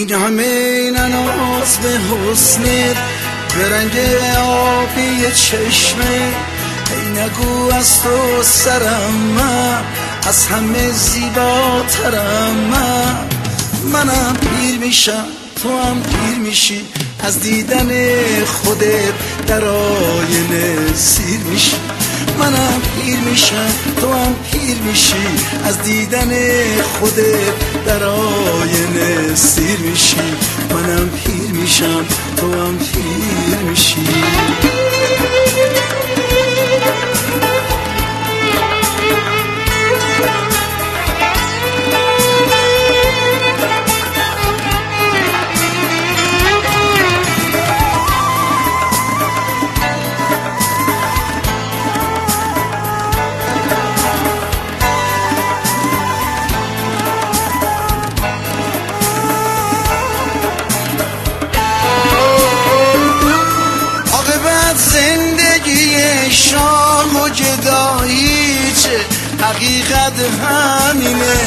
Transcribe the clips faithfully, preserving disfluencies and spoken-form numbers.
این همه نناز به حسنت، به رنگ آبی چشمه. ای نگو از تو سرم من، از همه زیباترم من. منم پیر میشم تو هم پیر میشی، از دیدن خودت در آینه سیر میشی. منم پیر میشم تو هم پیر میشی، از دیدن خودت در آینه سیر میشی. منم پیر میشم تو هم پیر میشی. زندگی شام و جدایی چه حقیقت همینه.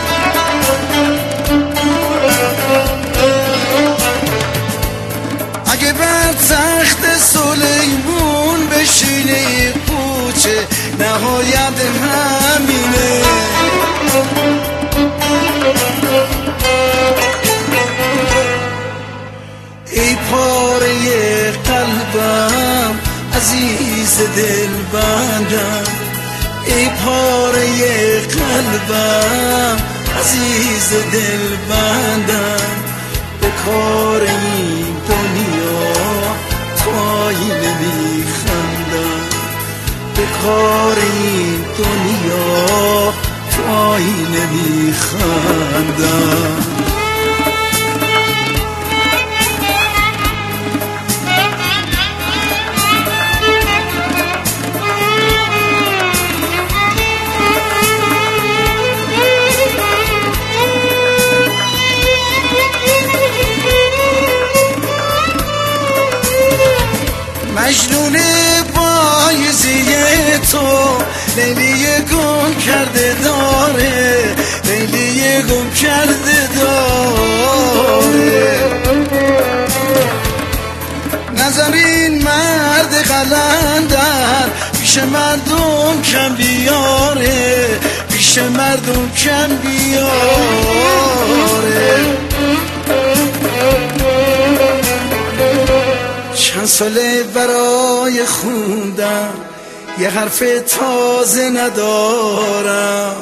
اگه بر تخت سلیمون بشینه پوچه نهایت همینه. ای پاره قلبم عزیز دل بندم، ای پاره قلبم عزیز دل بندم. به کار این دنیا تو آینه میخندم، به کار این دنیا تو آینه میخندم. مجنون پاییزی تو لیلی گم کرده داره، لیلی گم کرده داره. نذارین مرد قلندر پیش مردم کم بیاره، پیش مردم کم بیاره. چند ساله برای خوندم یه حرف تازه ندارم،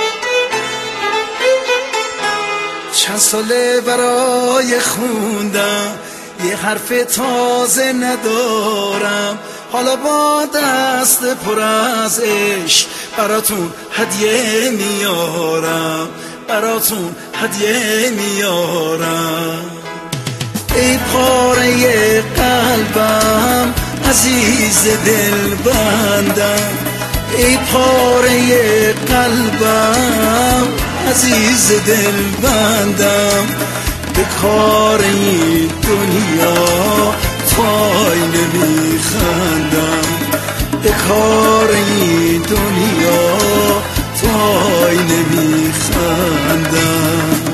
چند ساله برای خوندم یه حرف تازه ندارم. حالا با دست پر از عشق براتون هدیه میارم، براتون هدیه میارم. ای پاره قلبم عزیز دل بندم، ای پاره قلبم عزیز دل بندم. به کار این دنیا تو آینه میخندم، به کار این دنیا تو آینه میخندم.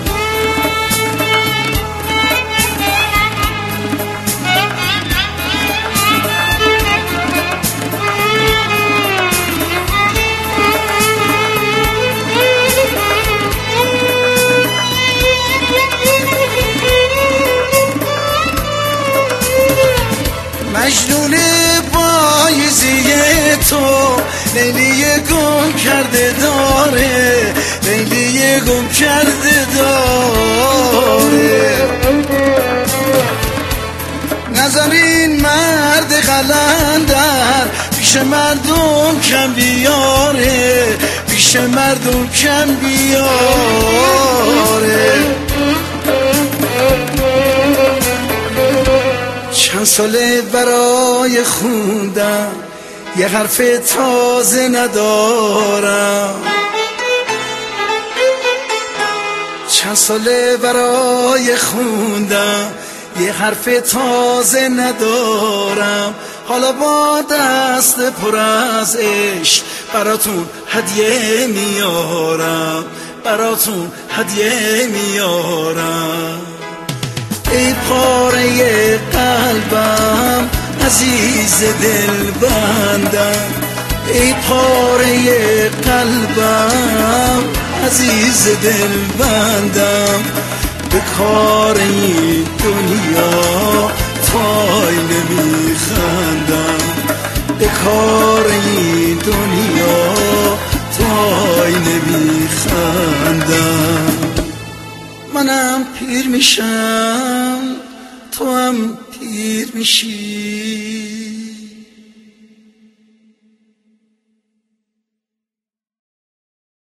مجنون پاییزی تو لیلی گم کرده داره، لیلی گم کرده داره. نذارین مرد قلندر پیش مردم کم بیاره، پیش مردم کم بیاره. چند ساله برای خوندم یه حرف تازه ندارم، چند ساله برای خوندم یه حرف تازه ندارم. حالا با دست پر از عشق براتون هدیه میارم، براتون هدیه میارم. ای پاره قلبم عزیز دل بندم، ای پاره قلبم عزیز دل بندم، به کار این دنیا تای نمیخندم، به کار این دنیا تای نمیخندم. منم پیر میشم تو هم پیر میشی،